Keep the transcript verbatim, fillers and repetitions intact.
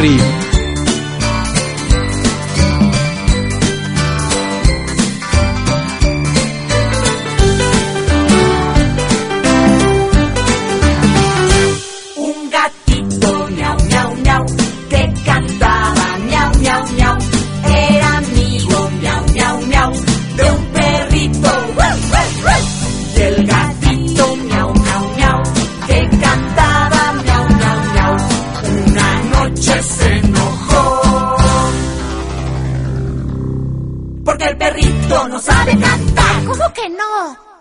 río. Un gatito miau, miau, miau, que cantaba miau, miau, miau, era amigo miau, miau, miau, de un perrito. ¡Ruff, ruff, ruff! Y el gatito miau, miau, miau, que cantaba miau, miau, miau, una noche se enojó porque el perrito no sabe cantar. ¿Cómo que no?